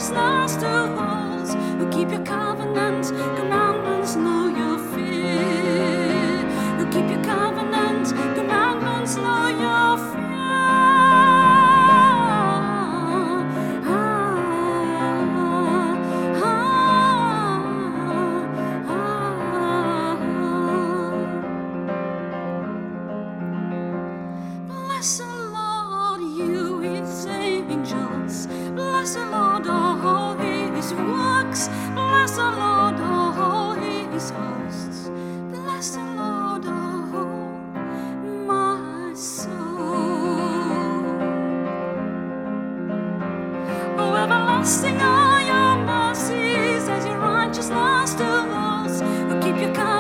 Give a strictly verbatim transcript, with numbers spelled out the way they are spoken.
righteousness to those who keep your covenant commandments, know your fear. Who keep your covenant commandments, know your fear. Bless the Lord, you his angels. Bless the Lord, all his works. Bless the Lord, all his hosts. Bless the Lord, oh my soul. Oh, everlasting are your mercies, as your righteousness to those who keep your covenant.